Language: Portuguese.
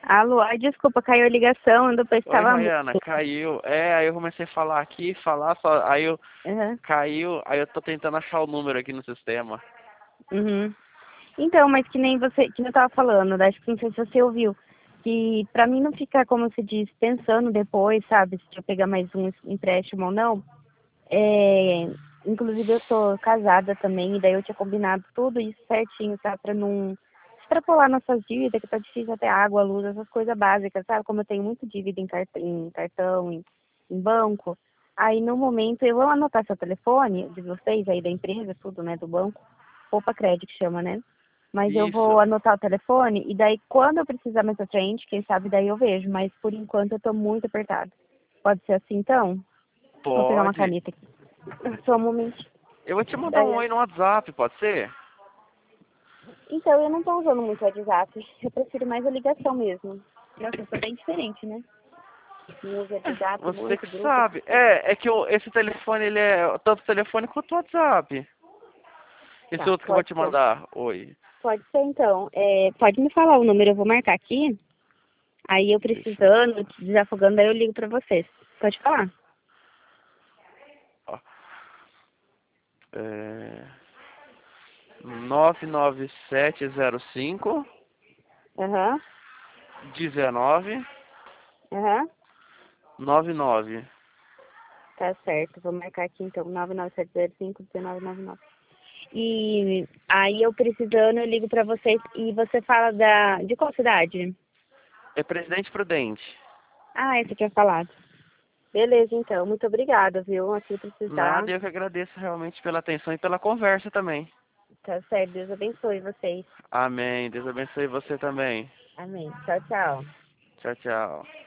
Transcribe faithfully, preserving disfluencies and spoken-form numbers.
Alô, ai, desculpa, caiu a ligação, depois Oi, estava muito. Rayana, caiu. É, aí eu comecei a falar aqui, falar, só, aí eu Uhum, caiu, aí eu tô tentando achar o número aqui no sistema. uhum. Então, mas que nem você, que nem eu tava falando, acho que não sei se você ouviu, que pra mim não ficar, como se diz, pensando depois, sabe, se eu pegar mais um empréstimo ou não, é, inclusive eu tô casada também, e daí eu tinha combinado tudo isso certinho, sabe, pra não extrapolar nossas dívidas, que tá difícil até água, luz, essas coisas básicas, sabe, como eu tenho muito dívida em cartão, em, cartão, em, em banco, aí no momento eu vou anotar seu telefone, de vocês aí da empresa, tudo, né, do banco, Poupa Crédito que chama, né? Mas eu vou Isso, anotar o telefone e daí quando eu precisar mais pra frente, quem sabe daí eu vejo. Mas por enquanto eu tô muito apertada. Pode ser assim então? Vou pegar uma pode. caneta aqui. Só um momento. Eu vou te mandar Daí, um oi no WhatsApp, pode ser? então eu não tô usando muito o WhatsApp. Eu prefiro mais a ligação mesmo. Nossa, eu sou bem diferente, né? Não uso É, WhatsApp você muito, que grupo, essas sabe. coisas. É, é que o, esse telefone, ele é tanto telefone quanto WhatsApp. Esse Tá, outro que eu vou pode te ser. mandar, oi. Pode ser então. É, pode me falar o número, eu vou marcar aqui. Aí eu Deixa eu... precisando, desafogando, daí eu ligo pra vocês. Pode falar? Ó, é, nove nove sete zero cinco Aham, dezenove aham. nove nove. Tá certo, vou marcar aqui então, nove nove sete zero cinco um nove nove nove. E aí eu precisando, eu ligo pra vocês e você fala da... de qual cidade? É Presidente Prudente. Ah, esse tinha falado. Beleza, então, muito obrigada, viu? Aqui precisar. Nada, eu que agradeço realmente pela atenção e pela conversa também. Tá certo, Deus abençoe vocês. Amém. Deus abençoe você também. Amém. Tchau, tchau. Tchau, tchau.